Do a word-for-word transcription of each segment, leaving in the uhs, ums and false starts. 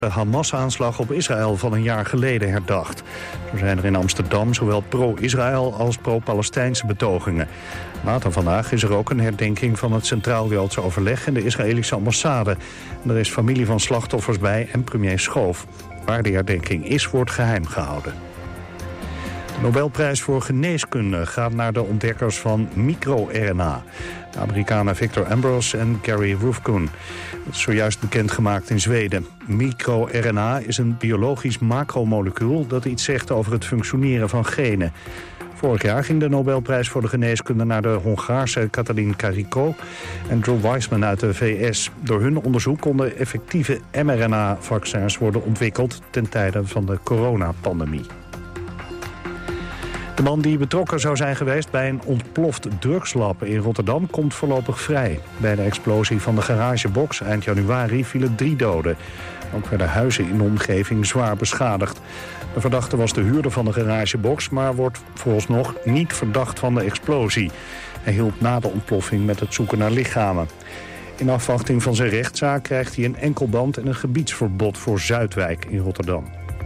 de Hamas-aanslag op Israël van een jaar geleden herdacht. Zo zijn er in Amsterdam zowel pro-Israël als pro-Palestijnse betogingen. Later vandaag is er ook een herdenking van het Centraal-Joodse Overleg in de Israëlische ambassade. En er is familie van slachtoffers bij en premier Schoof. Waar de herdenking is, wordt geheim gehouden. De Nobelprijs voor geneeskunde gaat naar de ontdekkers van micro-R N A. De Amerikanen Victor Ambros en Gary Ruvkun. Dat is zojuist bekendgemaakt in Zweden. Micro-R N A is een biologisch macromolecuul dat iets zegt over het functioneren van genen. Vorig jaar ging de Nobelprijs voor de geneeskunde naar de Hongaarse Katalin Karikó en Drew Weissman uit de V S. Door hun onderzoek konden effectieve mRNA-vaccins worden ontwikkeld ten tijde van de coronapandemie. De man die betrokken zou zijn geweest bij een ontploft drugslab in Rotterdam komt voorlopig vrij. Bij de explosie van de garagebox eind januari vielen drie doden. Ook werden huizen in de omgeving zwaar beschadigd. De verdachte was de huurder van de garagebox, maar wordt vooralsnog niet verdacht van de explosie. Hij hielp na de ontploffing met het zoeken naar lichamen. In afwachting van zijn rechtszaak krijgt hij een enkelband en een gebiedsverbod voor Zuidwijk in Rotterdam.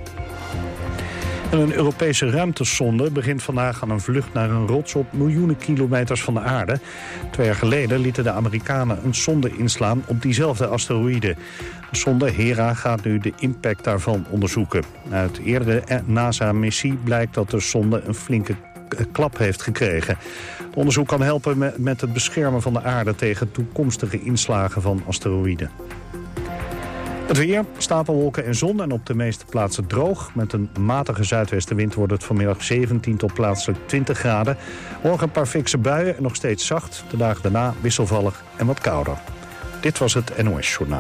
En een Europese ruimtesonde begint vandaag aan een vlucht naar een rots op miljoenen kilometers van de aarde. Twee jaar geleden lieten de Amerikanen een sonde inslaan op diezelfde asteroïde. De sonde Hera gaat nu de impact daarvan onderzoeken. Uit eerdere NASA-missie blijkt dat de sonde een flinke klap heeft gekregen. Het onderzoek kan helpen met het beschermen van de aarde tegen toekomstige inslagen van asteroïden. Het weer, stapelwolken en zon en op de meeste plaatsen droog. Met een matige zuidwestenwind wordt het vanmiddag zeventien tot plaatselijk twintig graden. Morgen een paar fikse buien en nog steeds zacht. De dagen daarna wisselvallig en wat kouder. Dit was het N O S-journaal.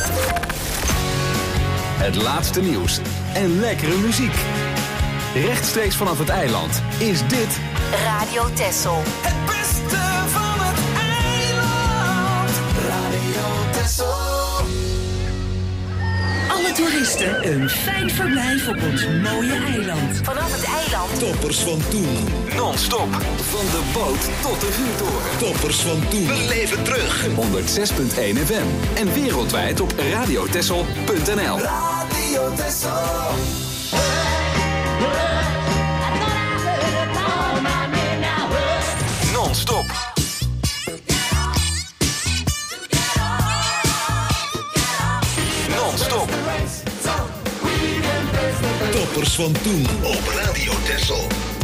Het laatste nieuws en lekkere muziek. Rechtstreeks vanaf het eiland is dit Radio Texel. Het beste van het eiland. Radio Texel. Alle toeristen een fijn verblijf op ons mooie eiland. Vanaf het eiland. Toppers van toen. non-stop. Van de boot tot de vuurtoren. Toppers van toen. We leven terug. honderdzes komma één F M. En wereldwijd op radiotessel punt n l. Radio Texel. Non-stop. Non-stop. Toppers van toen op Radio Texel.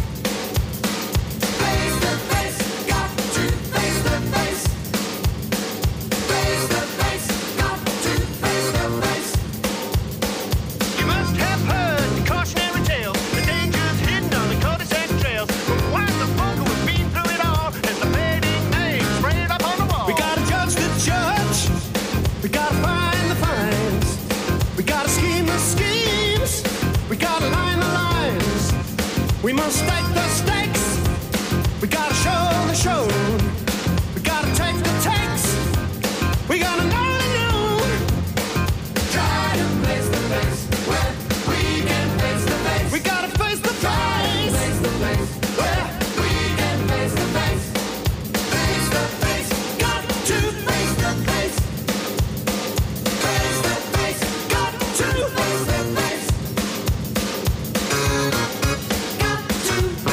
We must stake the stakes. We gotta show the show. We gotta take the takes. We gotta know the new. Try to face the face where we can face the face. We gotta face the face. Face the face where we can face the face. Face the face. Got to face the face. Face the face. Got to face the face.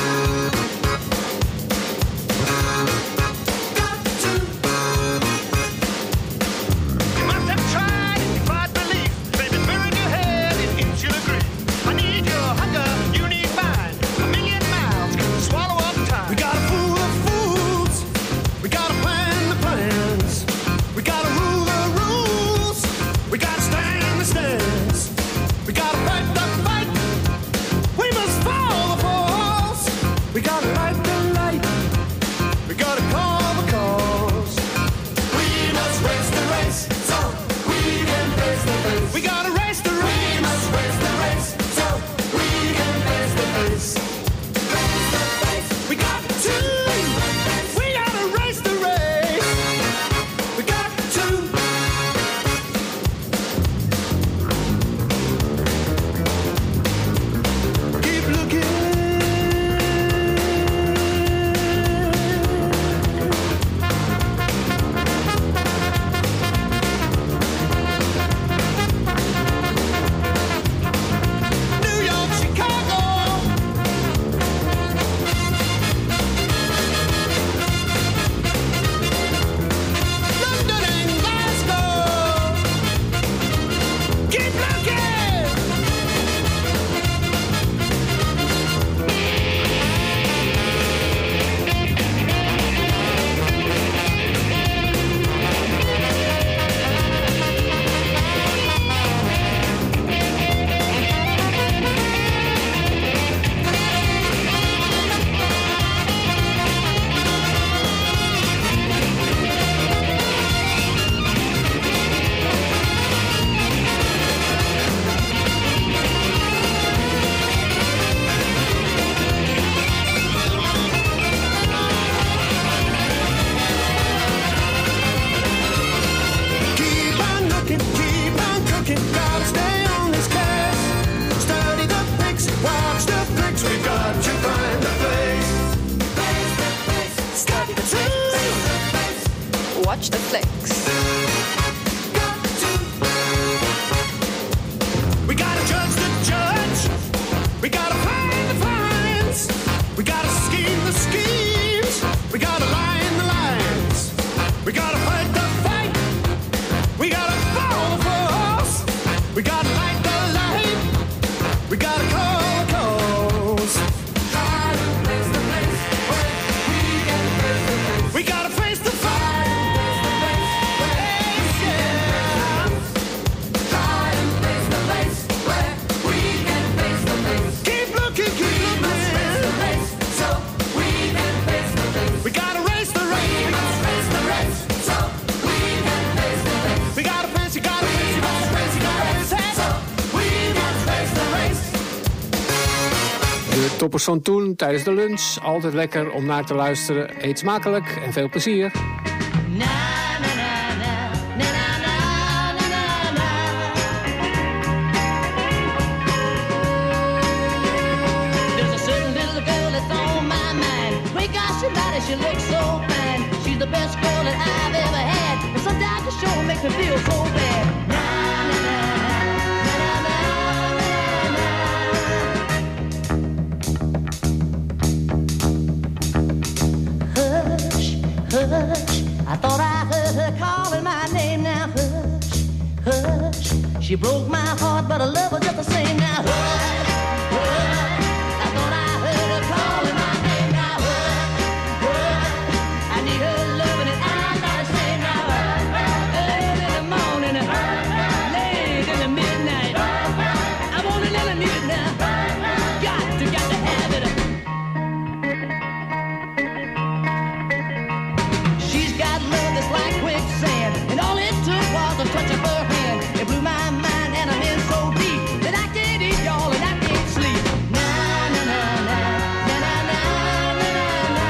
gotta light the light. We gotta call the calls. Try to place the place where we can face the face. We gotta face the fight. Yeah. Try to place the place where we can face the face. Keep looking, keep we looking. Must face the face so we can face the face. We gotta race the race. We must face the race so we can face the face. We gotta face, you gotta face, you gotta face, you gotta face it. So we must face the race. De toppers van toen tijdens de lunch. Altijd lekker om naar te luisteren. Eet smakelijk en veel plezier. There's a certain little girl that's on my mind. Great gosh, she body, she looks so fine. She's the best girl that I've ever had. And sometimes the show makes me feel so bad. Na, na, na, na, na, na, na, na. Hush, hush, I thought I heard her calling my name. Now hush, hush, she broke my heart, but I love her just the same. Now hush, hush, I thought I heard her calling my name. Now hush, hush, I need her loving and I'm not ashamed. Now hush, early in the morning, late in the midnight, I want it and I need it now. Got to, got to have it. She's got love that's like quicksand, and all it took was a touch of her hand. It blew my mind and I'm in so deep that I can't eat, y'all, and I can't sleep. Na na na na na na na na na.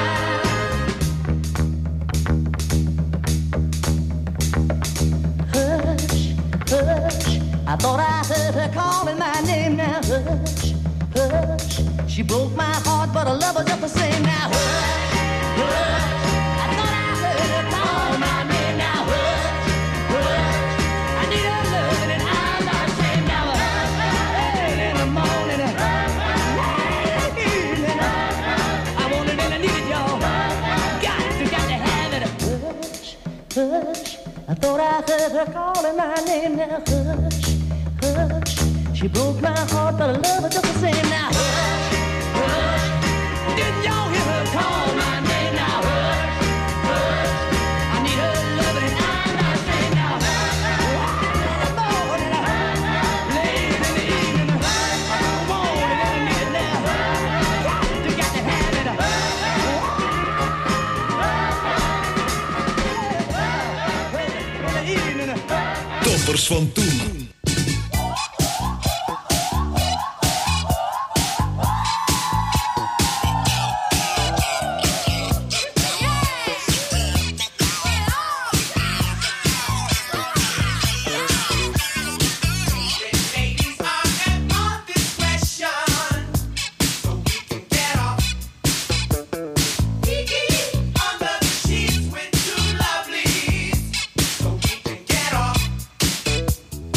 Hush, hush, I thought I heard her calling my name. Now hush, hush, she broke my heart, but I love her just the same. Now hush, hush, I thought I heard her call my name. Now hush, hush, I need her loving and I'm not ashamed. Now hush, early in the morning, late evening, I want it and I need it, y'all. Got to, got to have it. Hush, hush, I thought I heard her calling my name. Now hush, hush, she broke my heart, but I love her just the same. Now hush, hush, didn't y'all hear her call my name? Now hush, hush, I need her loving and I'm not ashamed. Now hush, in the morning, late in the evening, I want it and I need it now. Got to, got to have it. In the evening. Toppers van toen. Get off.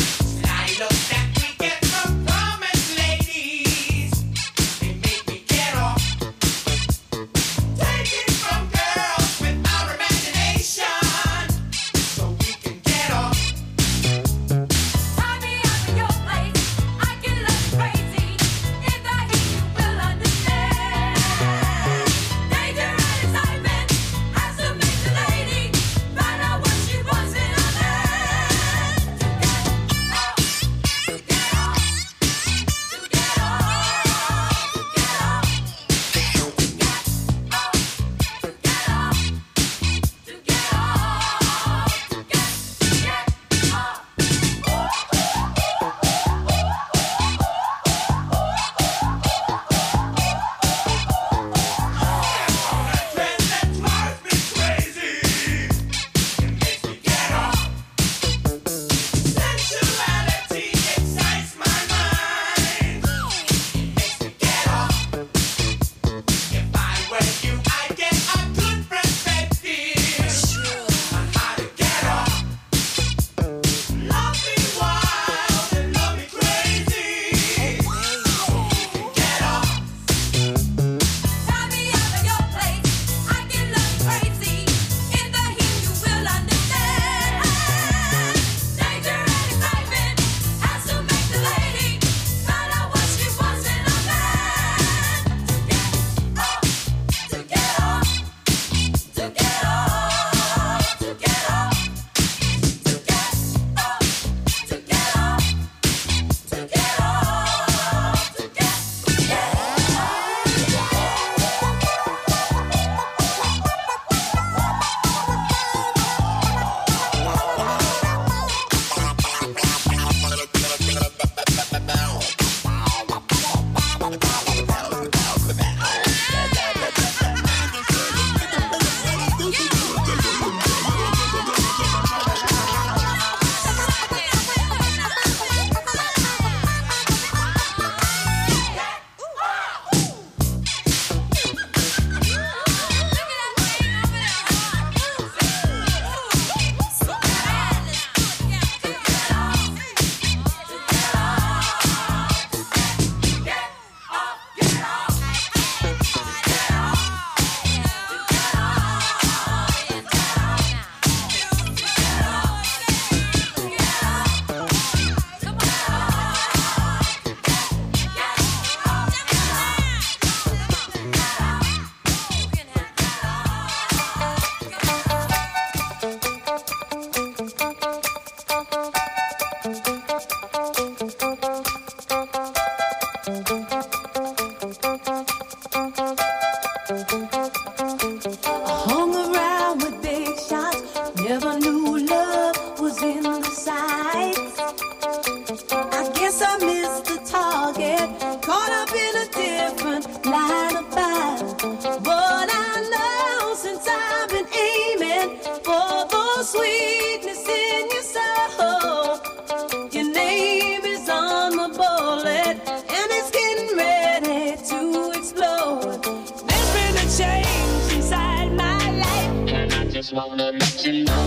guess I missed the target. Caught up in a different line of fire. But I know since I've been aiming for the sweetness in your soul, your name is on the bullet and it's getting ready to explode. There's been a change inside my life, and I just wanna let you know.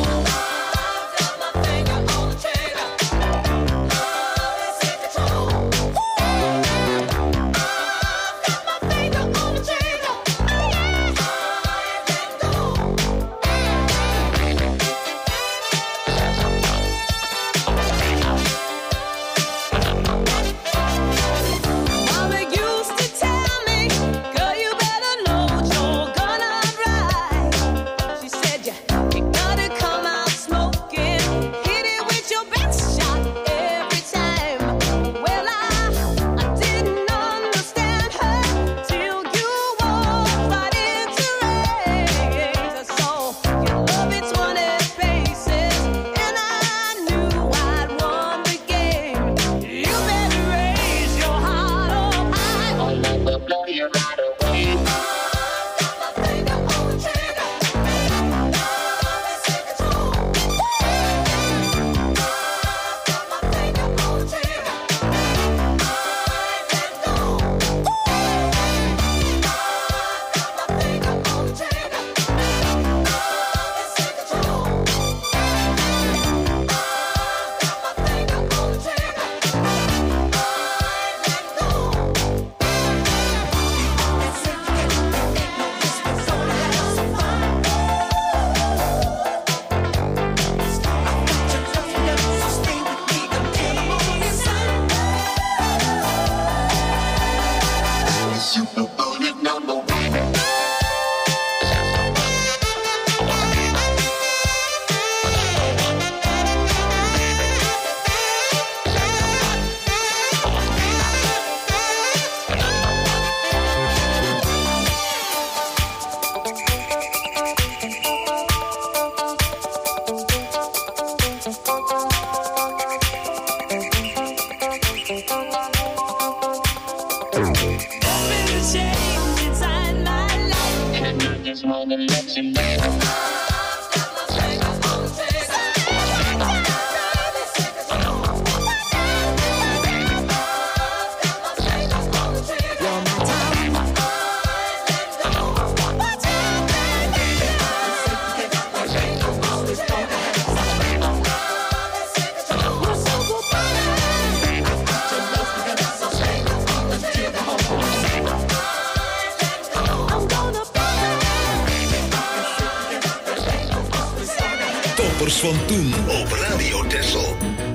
Van toen op Radio Texel.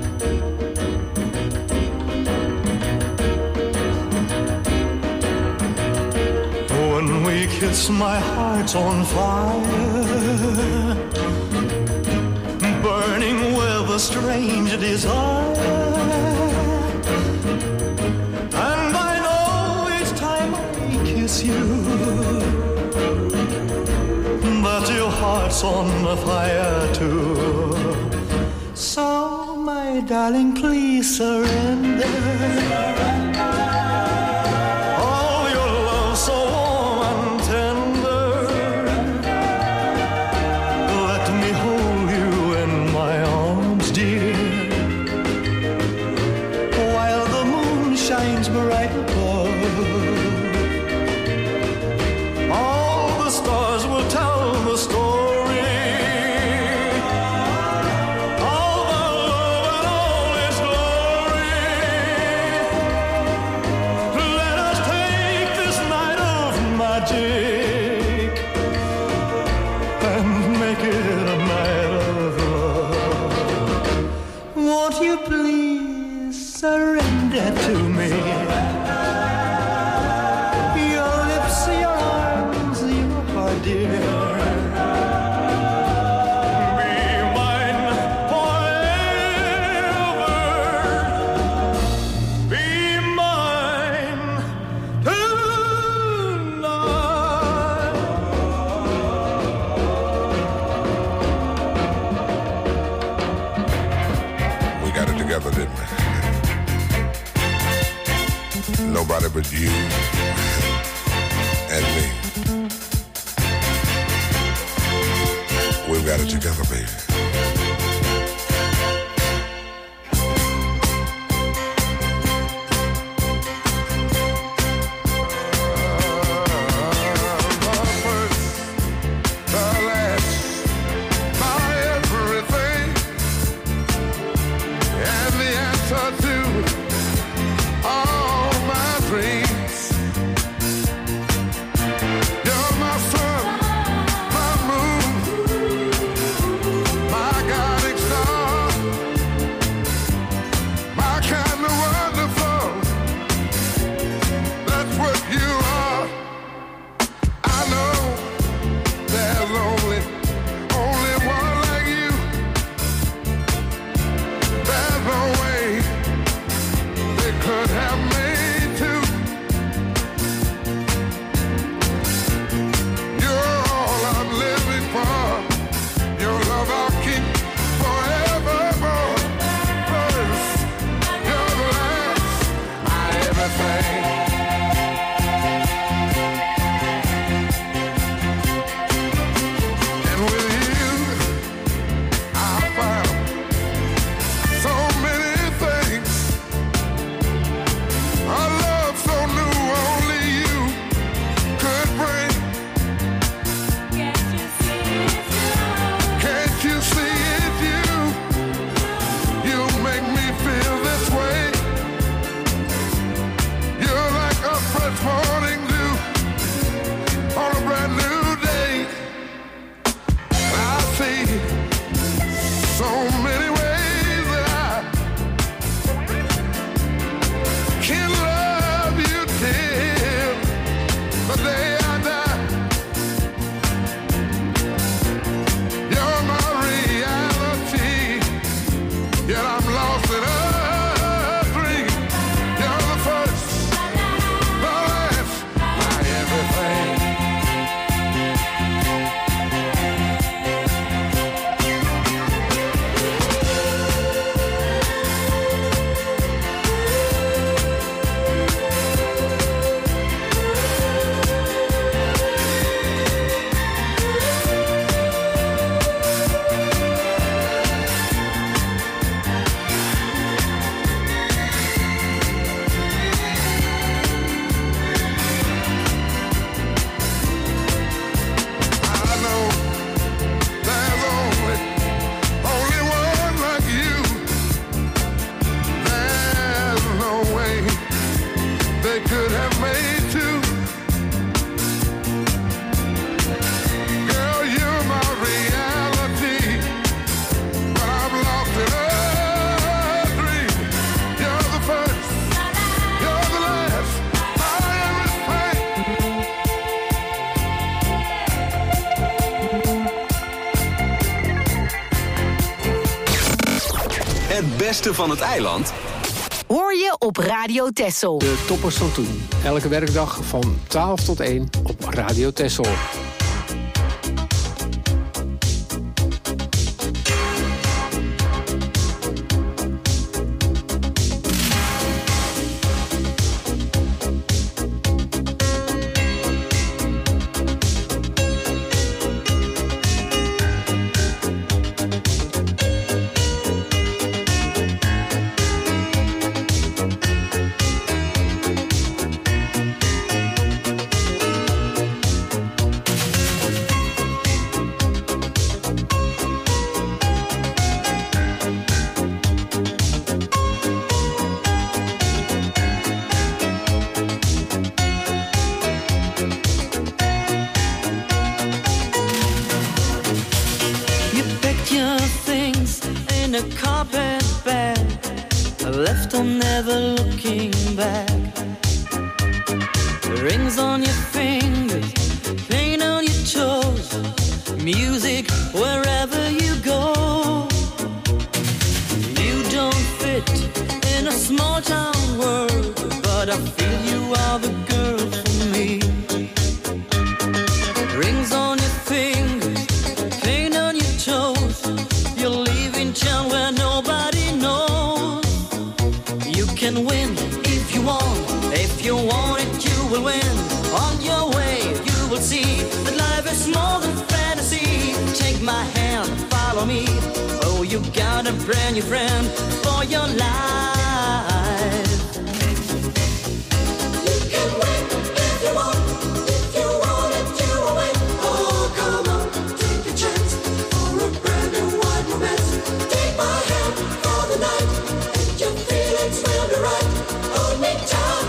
When we kiss, my heart's on fire, burning with a strange desire. And I know each time I kiss you that your heart's on fire too. So, my darling, please surrender. Oh, your love so warm and tender. Let me hold you in my arms, dear, while the moon shines bright above. All the stars will tell the story of the love and all its glory. Let us take this night of magic and make it a night of love. Won't you please surrender to me? Your lips, your arms, your heart, dear. Together, didn't we? nobody but you and me. We've got it together, baby. Het beste van het eiland hoor je op Radio Texel. De toppers van toen. Elke werkdag van twaalf tot één op Radio Texel. If you want, if you will win. On your way, you will see that life is more than fantasy. Take my hand, follow me. Oh, you got a brand new friend for your life. You can win if you want. If you want it, you will win. Oh, come on, take a chance for a brand new wide romance. Take my hand for the night, and your feelings will be right. Hold me tight.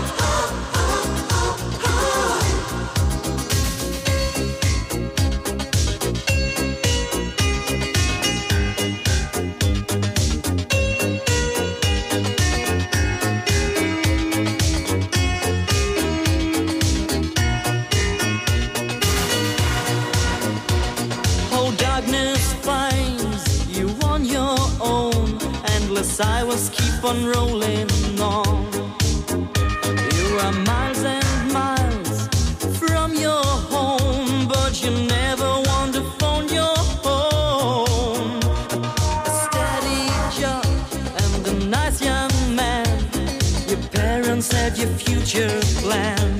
Silence keep on rolling on. You are miles and miles from your home, but you never want to phone your home. A steady job and a nice young man. Your parents had your future planned.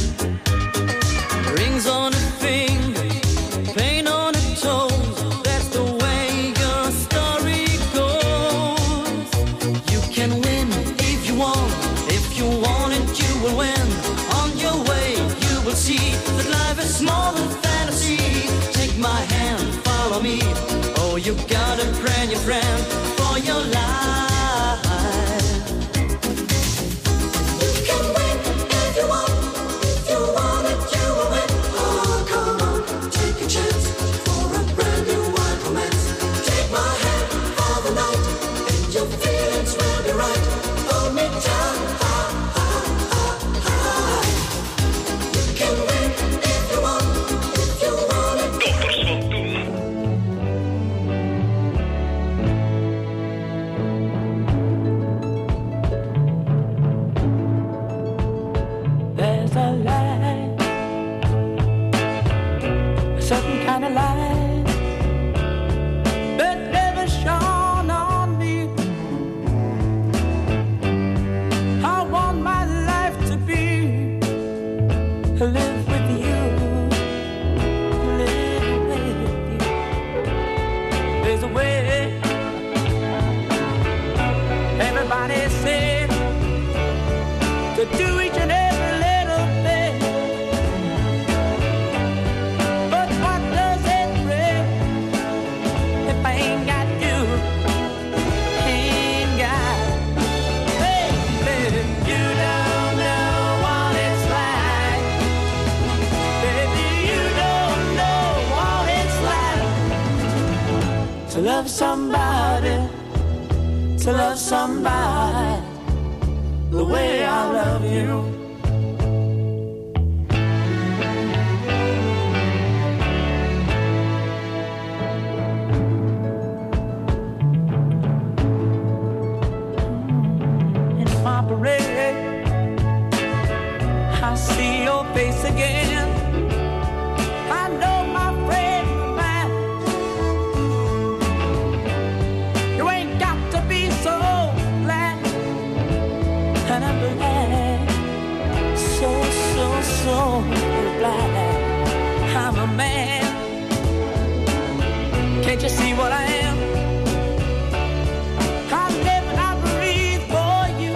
Rings on a finger, pain on a toe. That's the way your story goes. You can win if you want. If you want it, you will win. On your way, you will see that life is more than fantasy. Take my hand, follow me. Oh, you got a brand new friend for your life. You can win if you want. If you want it, you will win. Oh, come on, take a chance for a brand new wide romance. Take my hand for the night, and your feelings will be right. Hold me tight. You can win if you want. If you want it. There's a light, a certain kind of light that never shone on me. I want my life to be to live with you, live with you. There's a way. Everybody said to do each and every little thing. But what does it bring if I ain't got you? Ain't got, baby, you don't know what it's like. Baby, you don't know what it's like to love somebody, to love somebody the way I love you. In my parade, I see your face again. I know my friend of mine. You ain't got to be so glad. And I'm glad, so, so, so glad I'm a man. Can't you see what I am? I live and I breathe for you.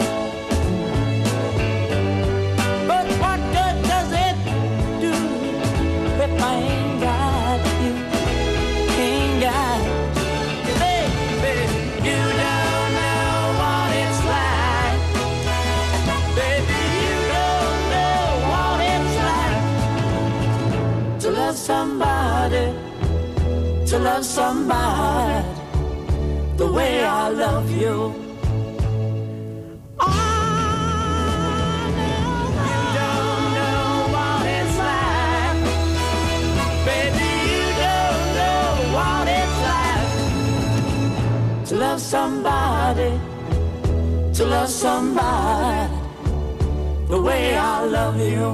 But what good does it do if I ain't got you? Ain't got you. Baby, you don't know what it's like. Baby, you don't know what it's like to love somebody, to love somebody the way I love you. Oh, no, you don't know what it's like. Baby, you don't know what it's like to love somebody, to love somebody the way I love you.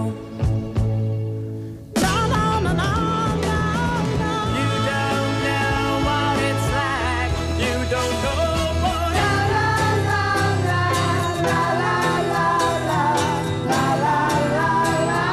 No, no, no, no, no, no. You don't know what it's like. You don't know what la la la la la la la la la la la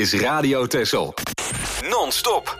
is Radio Texel. Non-stop.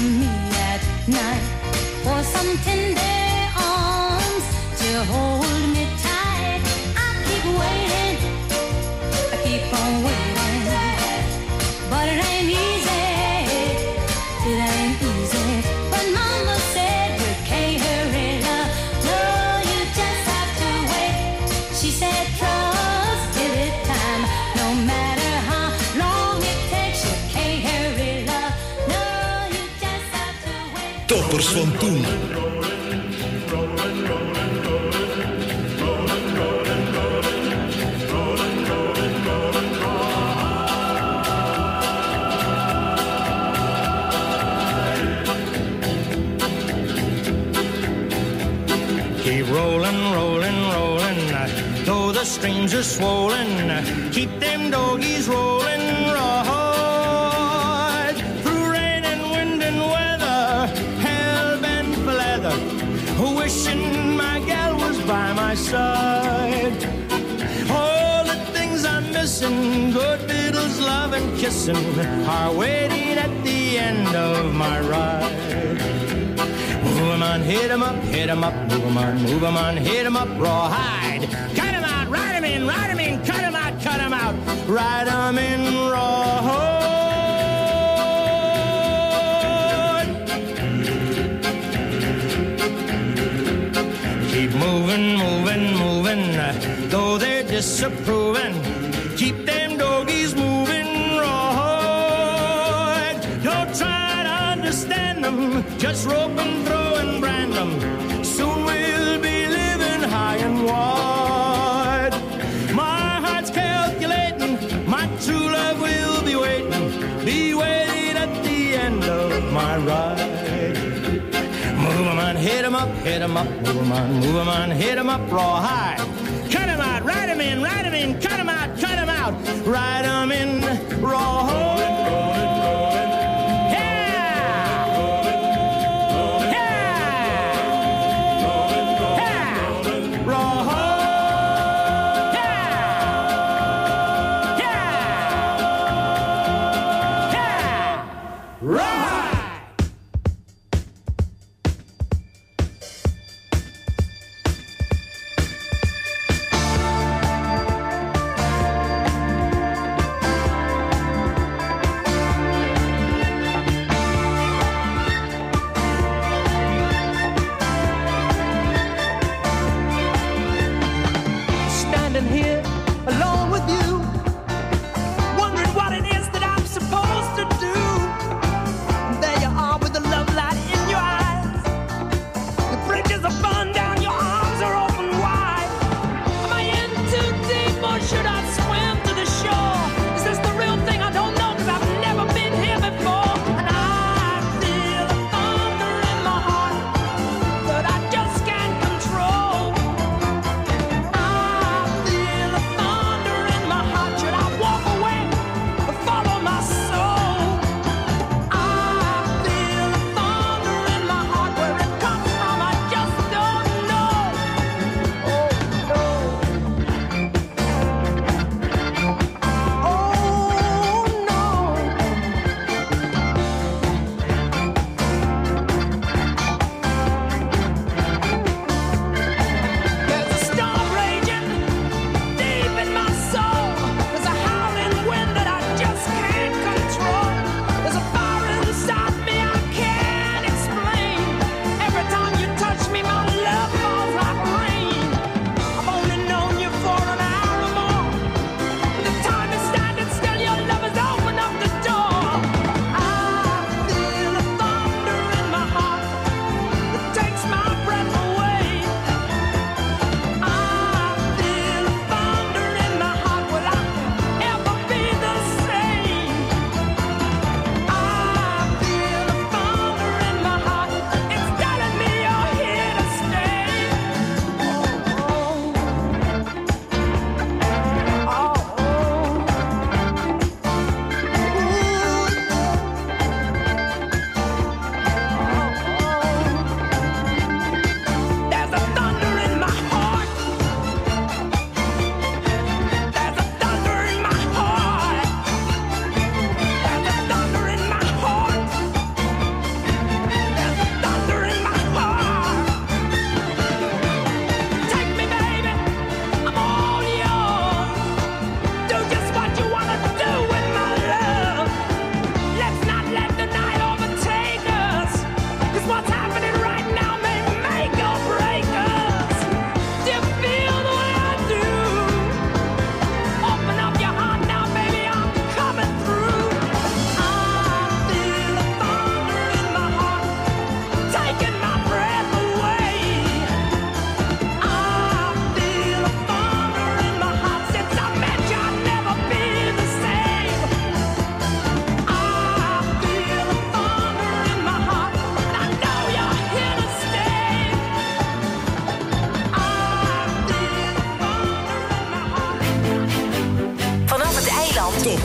me at night for some tender arms to hold me tight. I keep waiting, I keep on waiting, but it ain't easy, it ain't easy. But Mama said you can't hurry love, no, you just have to wait. She said trust, give it time, no matter how long it takes, you can't hurry love, no, you just have to wait. Toppers van toen. Keep rolling, rolling, rolling, though the streams are swollen. Keep them doggies rolling, right through rain and wind and weather, hell-bent for leather, wishing my gal was by my side. All the things I'm missing, good fiddles, love and kissing, are waiting at the end of my ride. Move 'em on, hit 'em up, hit 'em up, move 'em on, move 'em on, hit 'em up, rawhide. Cut 'em out, ride 'em in, ride 'em in, cut 'em out, cut 'em out, ride 'em in, rawhide. Keep moving, moving, moving, though they're disapproving. Keep them doggies moving, rawhide. Don't try to understand them, just rope and throw and brand them. Soon we'll be living high and wide. My heart's calculating, my true love will be waiting, be waiting at the end of my ride. Move 'em on, hit 'em up, hit 'em up, move 'em on, move 'em on, hit 'em up, rawhide. Cut 'em out, ride 'em in, ride 'em in, cut 'em out, cut 'em out, ride 'em in, rawhide.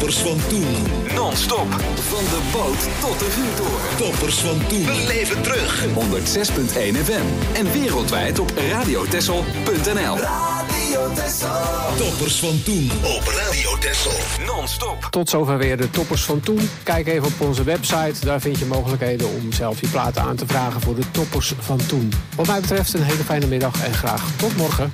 Toppers van toen. Non-stop. Van de boot tot de vuurtoren. Toppers van toen. Beleef het terug. honderd zes komma één F M. En wereldwijd op radiotessel punt n l. Radio Tessel. Toppers van toen op Radio Tessel. Non-stop. Tot zover weer de toppers van toen. Kijk even op onze website. Daar vind je mogelijkheden om zelf je platen aan te vragen voor de toppers van toen. Wat mij betreft een hele fijne middag en graag tot morgen.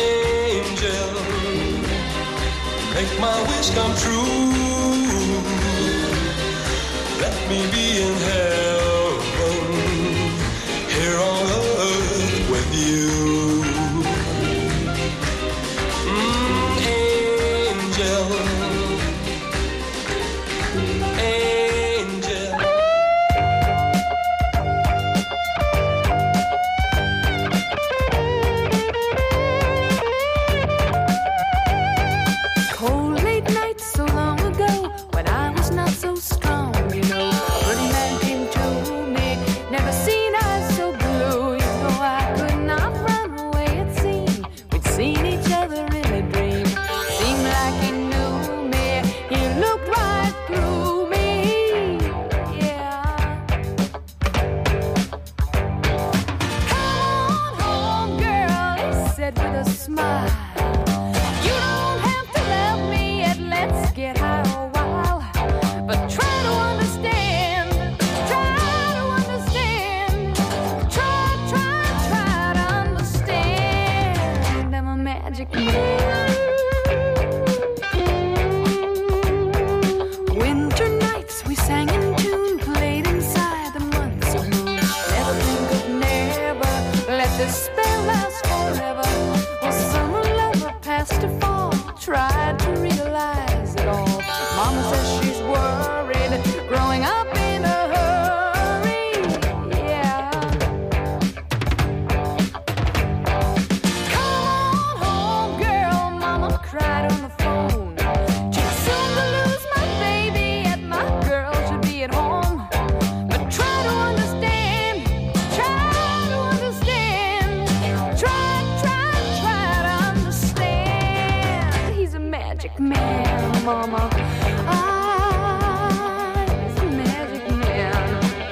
make my wish come true. me be in heaven here on earth with you. Mm, angel, angel. Cold late nights so long ago when I was not so strong, you know. Pretty man came to me, never seen eyes so blue. You know I could not run away, it seemed. We'd seen each other in a dream. Seemed like he knew me, he looked right through me. Yeah. Come on home, girl, he said with a smile. You don't have to love me yet, let's get high a while. But try to understand, try to understand. Try, try, try to understand. I'm a magic man. Winter nights we sang in tune, played inside the months of moon. Never think of never, let this spell last forever. Well, summer lover past to fall, tried to realize it all. Mama says she's worried, growing up in a hurry. Yeah. Come on home, girl, Mama cried on the phone. Too soon to lose my baby, yet my girl should be at home. But try to understand, try to understand. Try, try, try to understand. He's a magic man, Mama. Ah, he's a magic man.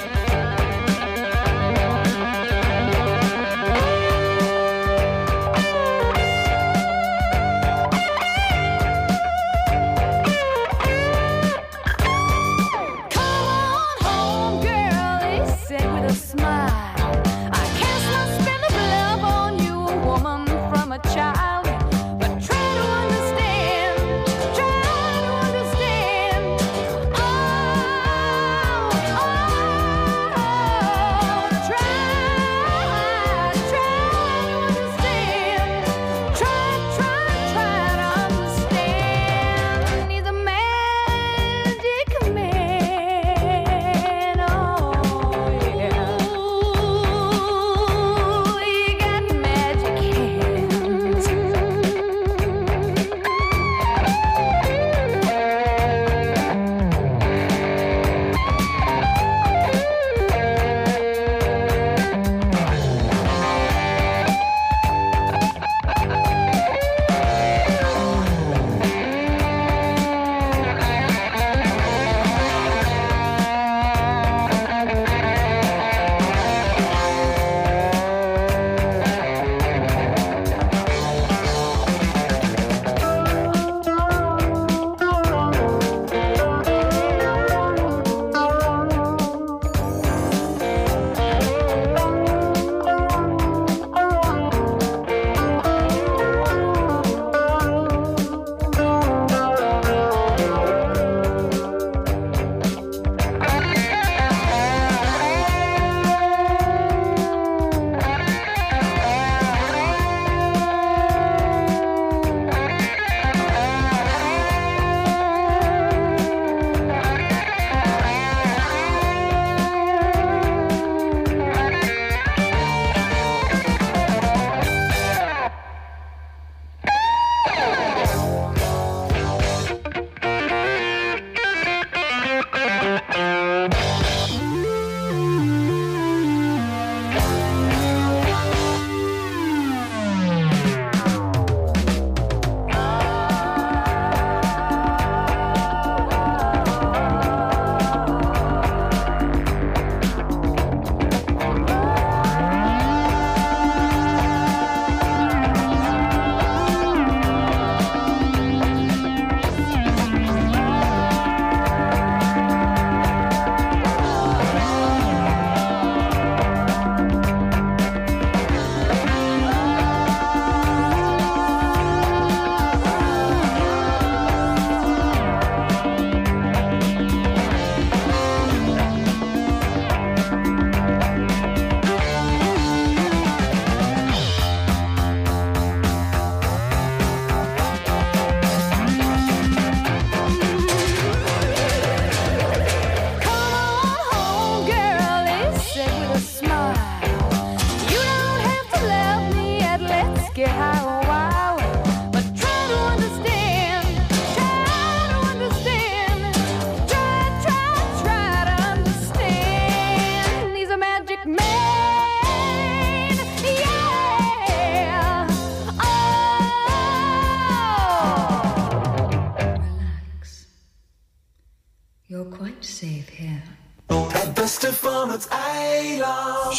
Come on home, girl, he said with a smile. I cast my spell of love on you, a woman from a child. But try to understand, try to understand. Oh, oh, try, try to understand. Try, try, try to understand. He's a magic man, oh yeah.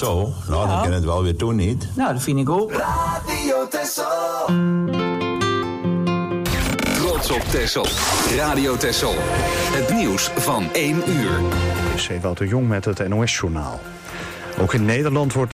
Zo, nou, dan kan het wel weer toen niet. Nou, dat vind ik ook. Radio Texel. Trots op Texel. Radio Texel. Het nieuws van één uur. Dit is Ewout de Jong met het N O S-journaal. Ook in Nederland wordt